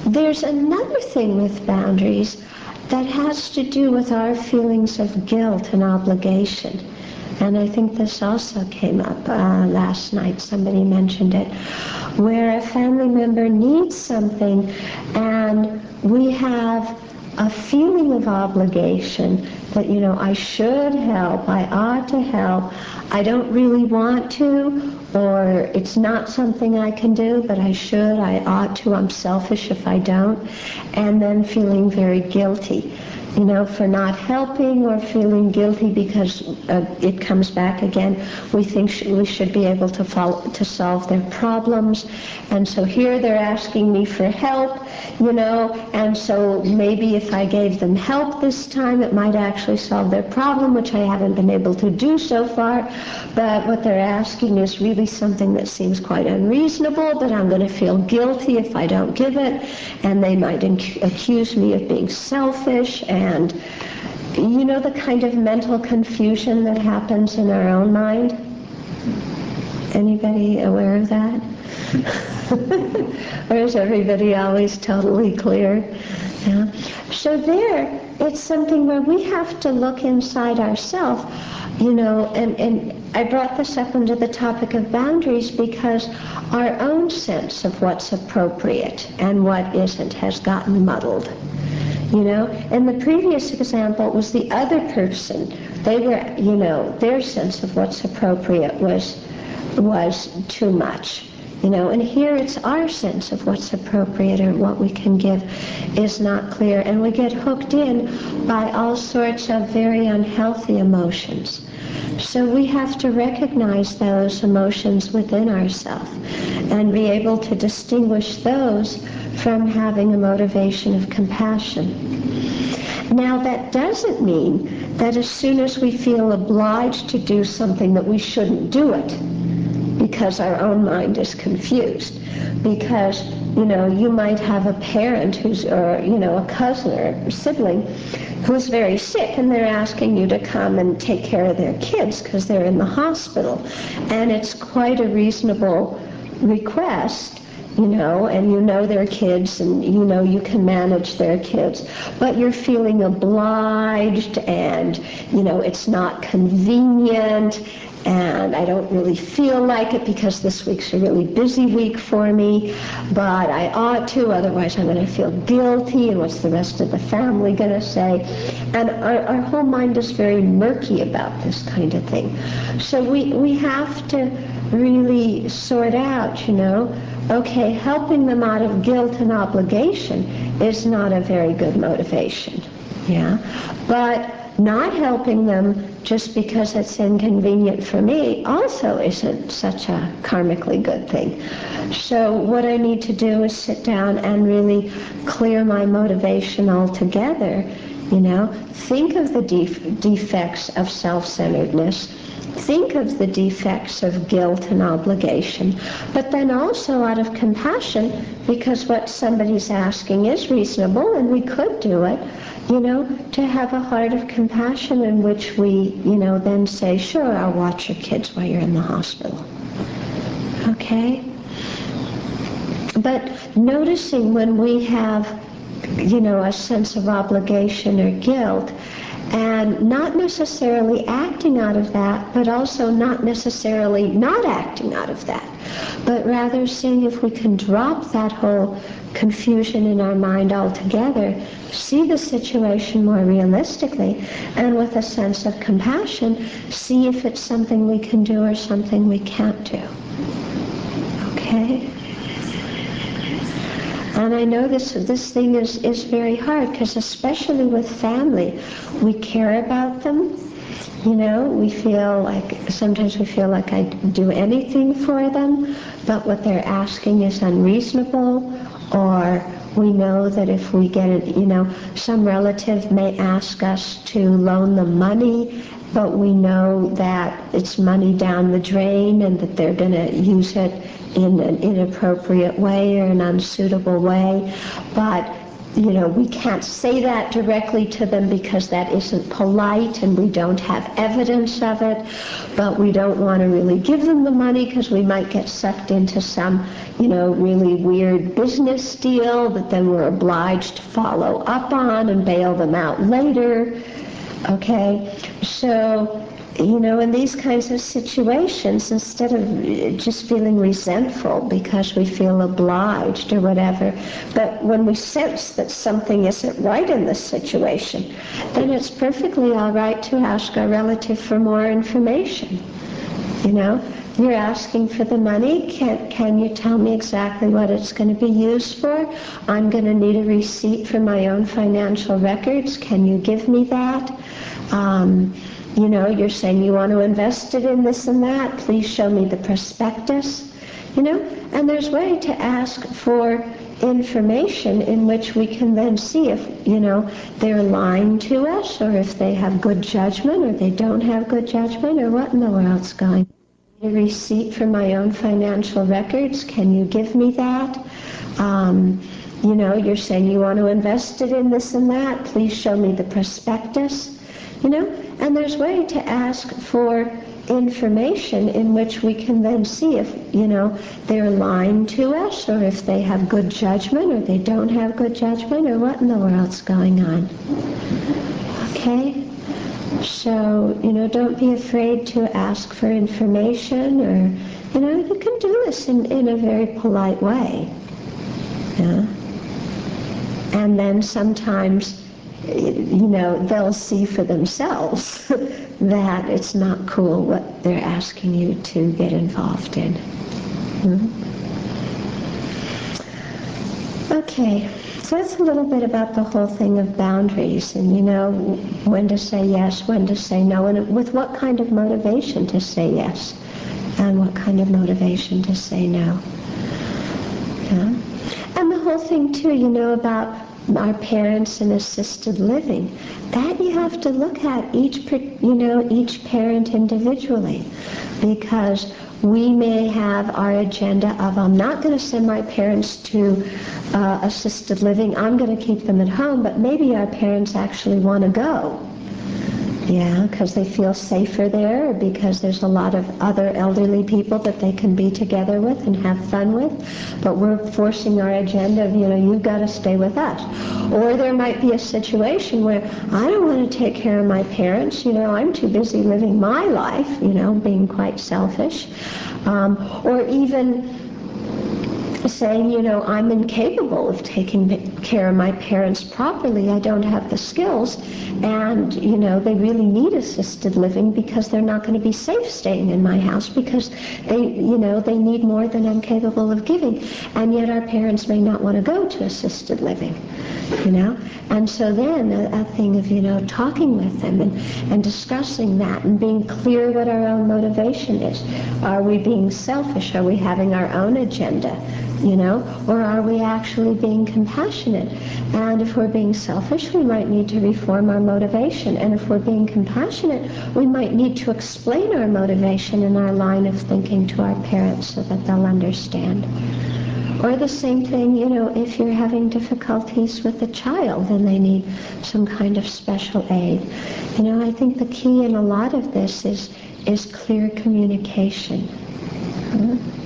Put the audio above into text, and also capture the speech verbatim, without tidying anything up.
there's another thing with boundaries that has to do with our feelings of guilt and obligation. And I think this also came up uh, last night. Somebody mentioned it, where a family member needs something and we have a feeling of obligation that, you know, I should help, I ought to help, I don't really want to, or it's not something I can do, but I should, I ought to, I'm selfish if I don't, and then feeling very guilty, you know, for not helping, or feeling guilty because uh, it comes back again. We think sh- we should be able to follow, to solve their problems, and so here they're asking me for help, you know, and so maybe if I gave them help this time, it might actually solve their problem, which I haven't been able to do so far. But what they're asking is really something that seems quite unreasonable, but I'm going to feel guilty if I don't give it, and they might inc- accuse me of being selfish. And you know the kind of mental confusion that happens in our own mind? Anybody aware of that? Or is everybody always totally clear? Yeah. So there, it's something where we have to look inside ourselves, you know, and, and I brought this up under the topic of boundaries because our own sense of what's appropriate and what isn't has gotten muddled. You know, in the previous example, it was the other person. They were, you know, their sense of what's appropriate was was too much. You know, and here it's our sense of what's appropriate or what we can give is not clear, and we get hooked in by all sorts of very unhealthy emotions. So we have to recognize those emotions within ourselves and be able to distinguish those from having a motivation of compassion. Now, that doesn't mean that as soon as we feel obliged to do something that we shouldn't do it, because our own mind is confused. Because, you know, you might have a parent who's, or, you know, a cousin or a sibling who's very sick, and they're asking you to come and take care of their kids because they're in the hospital. And it's quite a reasonable request, you know, and you know their kids, and you know you can manage their kids, but you're feeling obliged, and, you know, it's not convenient, and I don't really feel like it because this week's a really busy week for me, but I ought to, otherwise I'm going to feel guilty, and what's the rest of the family going to say? And our, our whole mind is very murky about this kind of thing. So we, we have to really sort out, you know, okay, helping them out of guilt and obligation is not a very good motivation, yeah, but not helping them just because it's inconvenient for me also isn't such a karmically good thing. So what I need to do is sit down and really clear my motivation altogether, you know, think of the def- defects of self-centeredness, think of the defects of guilt and obligation, but then also out of compassion, because what somebody's asking is reasonable and we could do it, you know, to have a heart of compassion in which we, you know, then say, sure, I'll watch your kids while you're in the hospital. Okay? But noticing when we have, you know, a sense of obligation or guilt, and not necessarily acting out of that, but also not necessarily not acting out of that, but rather seeing if we can drop that whole confusion in our mind altogether, see the situation more realistically, and with a sense of compassion, see if it's something we can do or something we can't do. Okay? And I know this this thing is, is very hard, because especially with family, we care about them, you know, we feel like, sometimes we feel like I'd do anything for them, but what they're asking is unreasonable, or we know that if we get it, you know, some relative may ask us to loan them money, but we know that it's money down the drain and that they're going to use it in an inappropriate way or an unsuitable way. But you know, we can't say that directly to them because that isn't polite and we don't have evidence of it, but we don't want to really give them the money because we might get sucked into some, you know, really weird business deal that then we're obliged to follow up on and bail them out later. Okay, so, you know, in these kinds of situations, instead of just feeling resentful because we feel obliged or whatever, but when we sense that something isn't right in this situation, then it's perfectly all right to ask our relative for more information. You know, you're asking for the money. Can, can you tell me exactly what it's going to be used for? I'm going to need a receipt for my own financial records. Can you give me that? Um, You know, you're saying you want to invest it in this and that. Please show me the prospectus. You know, and there's a way to ask for information in which we can then see if, you know, they're lying to us or if they have good judgment or they don't have good judgment or what in the world's going on. A receipt for my own financial records. Can you give me that? Um, you know, you're saying you want to invest it in this and that. Please show me the prospectus. You know, and there's a way to ask for information in which we can then see if, you know, they're lying to us or if they have good judgment or they don't have good judgment or what in the world's going on. Okay? So, you know, don't be afraid to ask for information or, you know, you can do this in, in a very polite way. Yeah? And then sometimes, you know, they'll see for themselves that it's not cool what they're asking you to get involved in. Hmm? Okay, so that's a little bit about the whole thing of boundaries and, you know, when to say yes, when to say no, and with what kind of motivation to say yes and what kind of motivation to say no. Yeah? And the whole thing, too, you know, about our parents in assisted living, that you have to look at each, you know, each parent individually, because we may have our agenda of, I'm not going to send my parents to uh, assisted living, I'm going to keep them at home, but maybe our parents actually want to go. Yeah, because they feel safer there, or because there's a lot of other elderly people that they can be together with and have fun with. But we're forcing our agenda of, you know, you've got to stay with us. Or there might be a situation where I don't want to take care of my parents. You know, I'm too busy living my life, you know, being quite selfish. Um, or even saying, you know, I'm incapable of taking care of my parents properly. I don't have the skills. And, you know, they really need assisted living because they're not going to be safe staying in my house because they, you know, they need more than I'm capable of giving. And yet our parents may not want to go to assisted living, you know. And so then a, a thing of, you know, talking with them and, and discussing that and being clear what our own motivation is. Are we being selfish? Are we having our own agenda? You know, or are we actually being compassionate? And if we're being selfish, we might need to reform our motivation. And if we're being compassionate, we might need to explain our motivation and our line of thinking to our parents so that they'll understand. Or the same thing, you know, if you're having difficulties with a child and they need some kind of special aid. You know, I think the key in a lot of this is, is clear communication. Hmm?